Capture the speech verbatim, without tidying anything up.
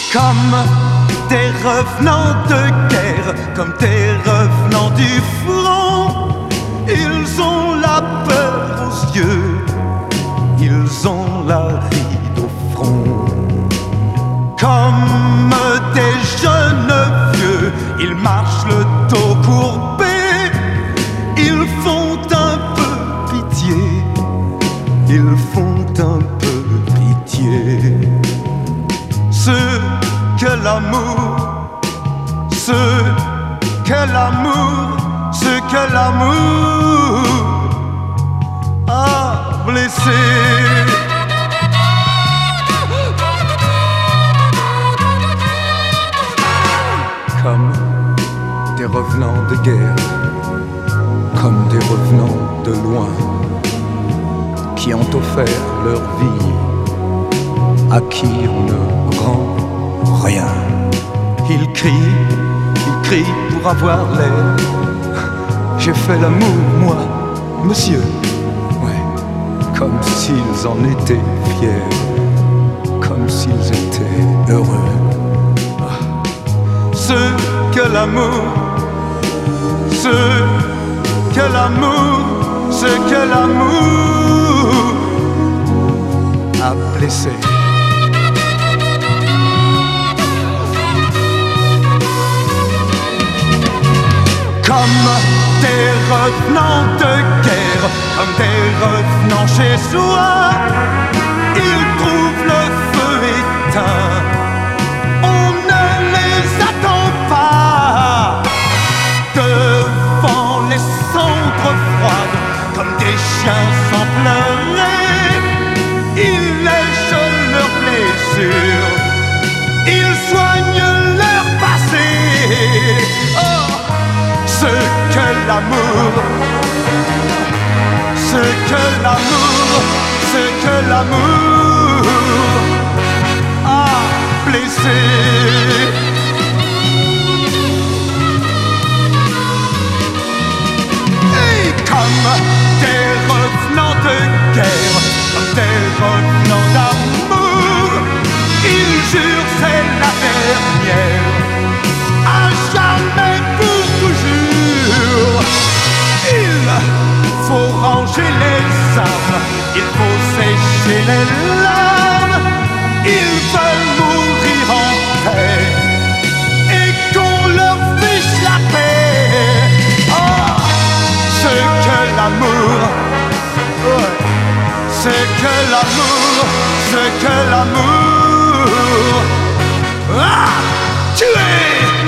Comme des revenants de guerre, comme des revenants du front, ils ont la peur aux yeux, ils ont la ride au front. Comme des jeunes vieux, ils marchent le dos courbé, ils font un peu pitié, ils font un peu pitié. Ceux que l'amour, ceux que l'amour, ceux que l'amour a blessé. Comme des revenants de guerre, comme des revenants de loin, qui ont offert leur vie à qui on ne rend rien. Ils crient, ils crient pour avoir l'air. J'ai fait l'amour, moi, monsieur. Ouais, comme s'ils en étaient fiers, comme s'ils étaient heureux. Ceux que l'amour, ceux que l'amour, ceux que l'amour a blessé. Comme des revenants de guerre, comme des revenants chez soi, ils trouvent le feu éteint. On ne les attend pas. Devant les cendres froides, comme des chiens sans pleurer, ils lèchent leurs blessures, ils soignent leur passé. Oh, ce que l'amour, ce que l'amour, ce que l'amour a blessé. Et comme des revenants de guerre, comme des revenants d'amour, ils jurent c'est la dernière, à jamais pour toujours. Il faut ranger les armes, il faut sécher les larmes, ils veulent mourir en paix et qu'on leur fiche la paix. Oh, ce que l'amour, ouais, ce que l'amour, ce que l'amour a tué.